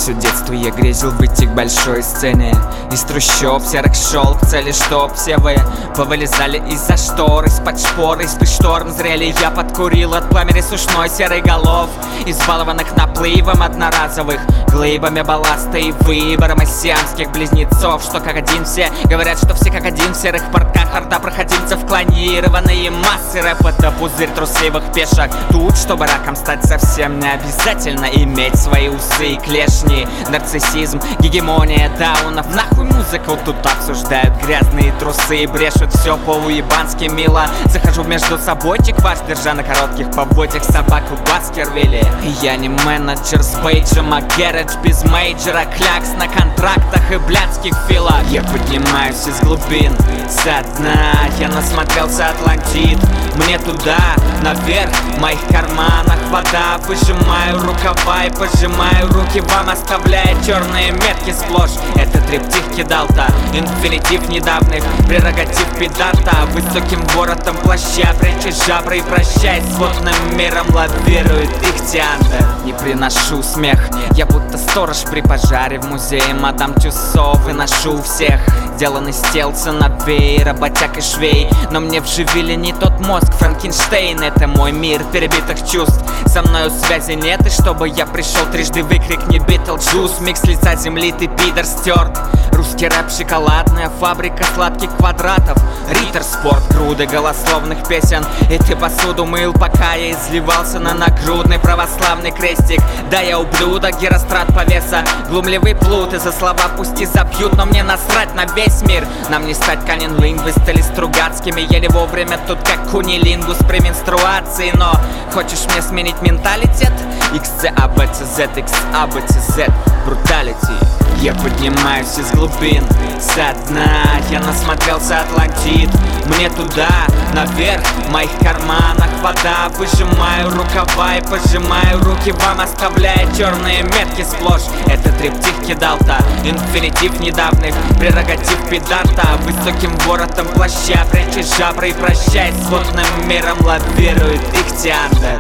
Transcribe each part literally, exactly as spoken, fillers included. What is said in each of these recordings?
Все детство я грезил выйти к большой сцене. Из трущоб серых шел к цели, чтоб все вы повылезали из-за штор, из-под шпор, из-под шторм зрели. Я подкурил от пламени сушной серой голов, избалованных наплывом одноразовых глыбами балласта и выбором из сиамских близнецов, что как один все говорят, что все как один в серых портках, орда проходимцев, клонированные массы. Рэп — это пузырь трусливых пешек. Тут, чтобы раком стать, совсем не обязательно иметь свои усы и клешни. Нарциссизм, гегемония даунов. Нахуй музыку тут обсуждают грязные трусы и брешут все по-уебански мило. Захожу между собойчик ваш, держа на коротких поводьях собаку Баскервилли. Я не менеджер с бейджем, а гэрэдж без мейджора, клякс на контрактах и блядских филах. Я поднимаюсь из глубин, со дна. Я насмотрелся Атлантид. Мне туда, наверх, в моих карманах вода. Выжимаю рукава и пожимаю руки вам, оставляя черные метки сплошь. Это триптих Кидалта, инфинитив недавних прерогатив педанта. Высоким воротом плаща пряча жабры и прощаясь с водным миром лавирует Ихтиандр. Не приношу смех, я будто сторож при пожаре в музее мадам Тюссо. Выношу всех, сделан из тел сыновей, работяг и швей. Но мне вживили не тот мозг, Франкенштейн — это мой мир перебитых чувств. Со мною связи нет, и чтобы я пришел трижды, выкрикни Битлджус. Микс лица земли, ты пидор стерт. Русский рэп — шоколадная фабрика сладких квадратов. Риттер спорт, груды голословных песен. И ты посуду мыл, пока я изливался на нагрудный православный крестик. Да, я ублюдок, Герострат повеса, глумливый плут, и за слова пусть и забьют, но мне насрать на весь мир. Нам не стать Канин Лингвист или Стругацкими. Еле вовремя тут как кунилингус при менструации. Но хочешь мне сменить менталитет? икс си эй би си зет, икс эй би си зет, бруталити. Я поднимаюсь из глубин, со дна. Я насмотрелся Атлантид. Мне туда, наверх, в моих карманах вода. Выжимаю рукава и пожимаю руки вам, оставляя черные метки сплошь. Это триптих Кидалта, инфинитив недавних прерогатив педанта. Высоким воротом плаща пряча жабры и прощаясь с водным миром лавирует Ихтиандр.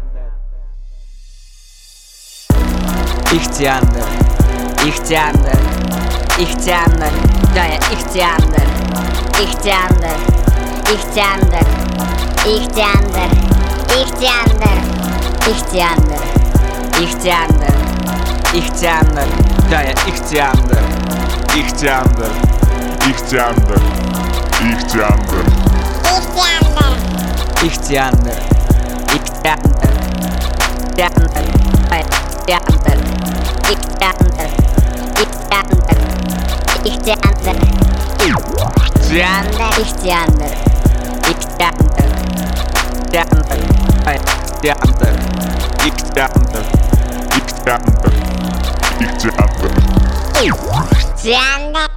Ихтиандр, Ихтиандр, Ихтиандр, да, я Ихтиандр, Ихтиандр, Ихтиандр, Ихтиандр, Ихтиандр, Ихтиандр, Ихтиандр, Ихтиандр, да, я Ихтиандр, Ихтиандр, Ихтиандр, Ихтиандр, Ихтиандр, Ихтиандр, Ихтиандр, Ихтиандр, Ихтиандр, Ихтиандр, Ихтиандр, Ихтиандр, Ихтиандр, Ихтиандр, Ихтиандр, Ихтиандр, Ихтиандр, Ихтиандр, Ихтиандр, Ихтиандр.